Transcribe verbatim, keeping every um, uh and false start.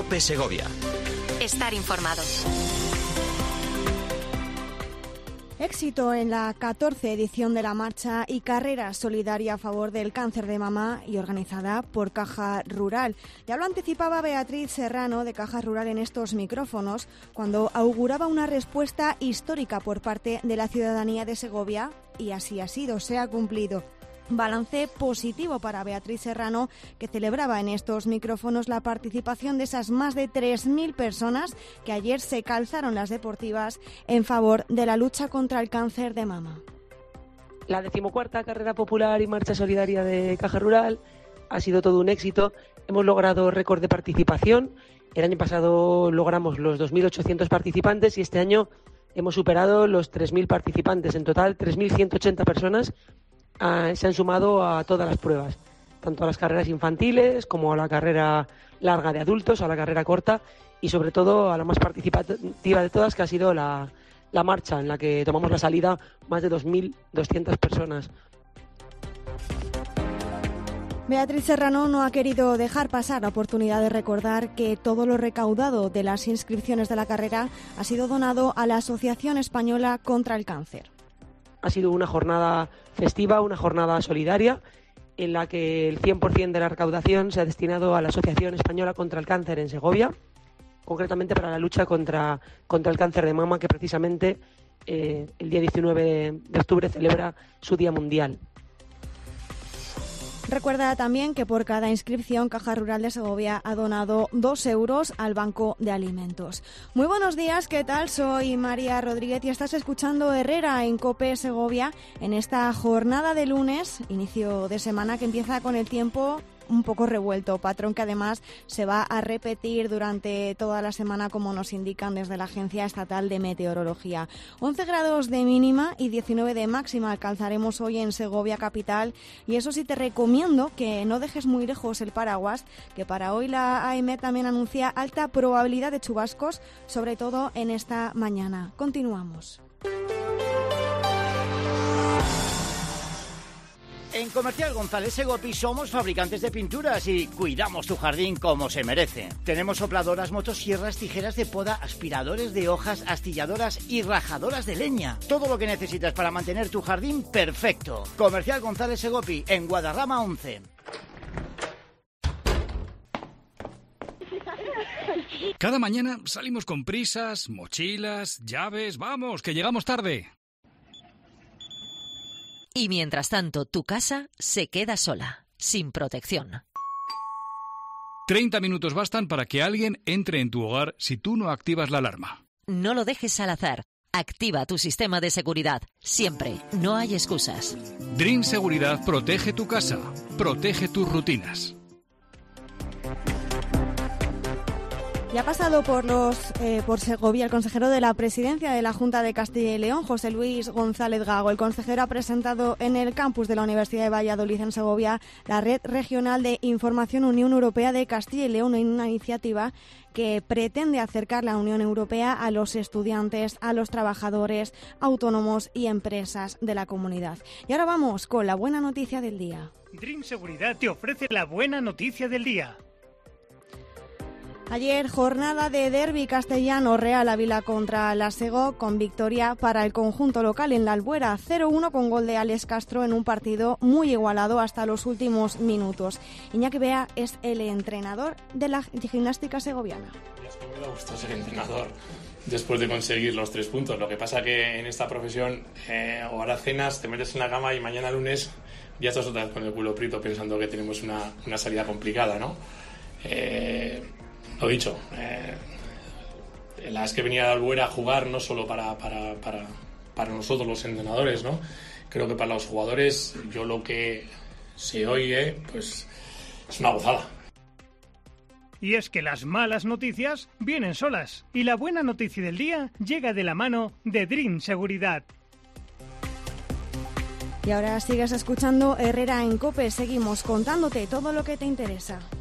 COPE Segovia. Estar informado. Éxito en la catorce edición de la marcha y carrera solidaria a favor del cáncer de mama y organizada por Caja Rural. Ya lo anticipaba Beatriz Serrano de Caja Rural en estos micrófonos cuando auguraba una respuesta histórica por parte de la ciudadanía de Segovia y así ha sido, se ha cumplido. Balance positivo para Beatriz Serrano, que celebraba en estos micrófonos la participación de esas más de tres mil personas que ayer se calzaron las deportivas en favor de la lucha contra el cáncer de mama. La decimocuarta carrera popular y marcha solidaria de Caja Rural ha sido todo un éxito. Hemos logrado récord de participación. El año pasado logramos los dos mil ochocientos participantes y este año hemos superado los tres mil participantes. En total, tres mil ciento ochenta personas Uh, se han sumado a todas las pruebas, tanto a las carreras infantiles como a la carrera larga de adultos, a la carrera corta y sobre todo a la más participativa de todas, que ha sido la, la marcha, en la que tomamos la salida más de dos mil doscientas personas. Beatriz Serrano no ha querido dejar pasar la oportunidad de recordar que todo lo recaudado de las inscripciones de la carrera ha sido donado a la Asociación Española contra el Cáncer. Ha sido una jornada festiva, una jornada solidaria, en la que el cien por ciento de la recaudación se ha destinado a la Asociación Española contra el Cáncer en Segovia, concretamente para la lucha contra, contra el cáncer de mama, que precisamente eh, el día diecinueve de octubre celebra su Día Mundial. Recuerda también que por cada inscripción Caja Rural de Segovia ha donado dos euros al Banco de Alimentos. Muy buenos días, ¿qué tal? Soy María Rodríguez y estás escuchando Herrera en COPE Segovia en esta jornada de lunes, inicio de semana que empieza con el tiempo un poco revuelto, patrón que además se va a repetir durante toda la semana, como nos indican desde la Agencia Estatal de Meteorología. once grados de mínima y diecinueve de máxima alcanzaremos hoy en Segovia capital, y eso sí te recomiendo que no dejes muy lejos el paraguas, que para hoy la A E M E también anuncia alta probabilidad de chubascos, sobre todo en esta mañana. Continuamos. En Comercial González Segopi somos fabricantes de pinturas y cuidamos tu jardín como se merece. Tenemos sopladoras, motosierras, tijeras de poda, aspiradores de hojas, astilladoras y rajadoras de leña. Todo lo que necesitas para mantener tu jardín perfecto. Comercial González Segopi, en Guadarrama once. Cada mañana salimos con prisas, mochilas, llaves, vamos, que llegamos tarde. Y mientras tanto, tu casa se queda sola, sin protección. treinta minutos bastan para que alguien entre en tu hogar si tú no activas la alarma. No lo dejes al azar. Activa tu sistema de seguridad. Siempre. No hay excusas. Dream Seguridad protege tu casa. Protege tus rutinas. Ya ha pasado por los eh, por Segovia el consejero de la Presidencia de la Junta de Castilla y León, José Luis González Gago. El consejero ha presentado en el campus de la Universidad de Valladolid en Segovia la Red Regional de Información Unión Europea de Castilla y León, una iniciativa que pretende acercar la Unión Europea a los estudiantes, a los trabajadores, autónomos y empresas de la comunidad. Y ahora vamos con la buena noticia del día. Dream Seguridad te ofrece la buena noticia del día. Ayer, jornada de derbi castellano, Real Ávila contra la Sego, con victoria para el conjunto local en la Albuera, cero uno con gol de Alex Castro en un partido muy igualado hasta los últimos minutos. Iñaki Bea es el entrenador de la gimnástica segoviana. Es que me da gusto ser entrenador después de conseguir los tres puntos. Lo que pasa que en esta profesión, eh, ahora cenas, te metes en la cama y mañana lunes ya estás otra vez con el culo prieto pensando que tenemos una, una salida complicada, ¿no? Eh... Lo dicho, eh, las que venía de Albuera a jugar no solo para, para, para, para nosotros los entrenadores, ¿no? Creo que para los jugadores, yo lo que se oye, pues es una gozada. Y es que las malas noticias vienen solas, y la buena noticia del día llega de la mano de Dream Seguridad. Y ahora sigues escuchando Herrera en COPE, seguimos contándote todo lo que te interesa.